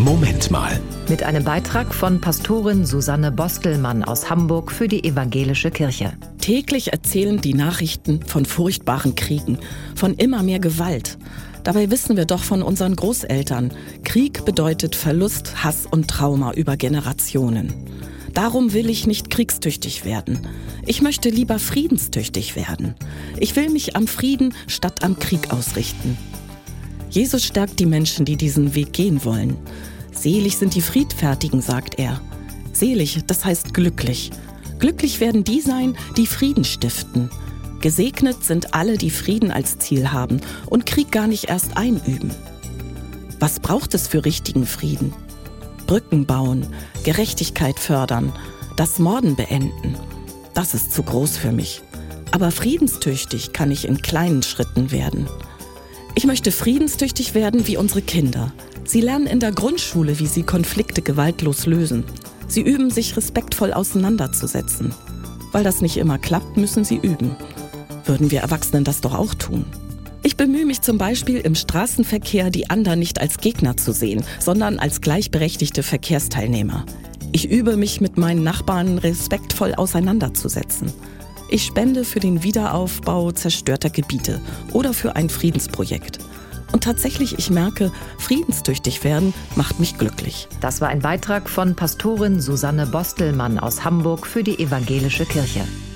Moment mal. Mit einem Beitrag von Pastorin Susanne Bostelmann aus Hamburg für die Evangelische Kirche. Täglich erzählen die Nachrichten von furchtbaren Kriegen, von immer mehr Gewalt. Dabei wissen wir doch von unseren Großeltern, Krieg bedeutet Verlust, Hass und Trauma über Generationen. Darum will ich nicht kriegstüchtig werden. Ich möchte lieber friedenstüchtig werden. Ich will mich am Frieden statt am Krieg ausrichten. Jesus stärkt die Menschen, die diesen Weg gehen wollen. Selig sind die Friedfertigen, sagt er. Selig, das heißt glücklich. Glücklich werden die sein, die Frieden stiften. Gesegnet sind alle, die Frieden als Ziel haben und Krieg gar nicht erst einüben. Was braucht es für richtigen Frieden? Brücken bauen, Gerechtigkeit fördern, das Morden beenden. Das ist zu groß für mich. Aber friedenstüchtig kann ich in kleinen Schritten werden. Ich möchte friedenstüchtig werden wie unsere Kinder. Sie lernen in der Grundschule, wie sie Konflikte gewaltlos lösen. Sie üben, sich respektvoll auseinanderzusetzen. Weil das nicht immer klappt, müssen sie üben. Würden wir Erwachsenen das doch auch tun? Ich bemühe mich zum Beispiel im Straßenverkehr, die anderen nicht als Gegner zu sehen, sondern als gleichberechtigte Verkehrsteilnehmer. Ich übe mich mit meinen Nachbarn respektvoll auseinanderzusetzen. Ich spende für den Wiederaufbau zerstörter Gebiete oder für ein Friedensprojekt. Und tatsächlich, ich merke, friedenstüchtig werden macht mich glücklich. Das war ein Beitrag von Pastorin Susanne Bostelmann aus Hamburg für die Evangelische Kirche.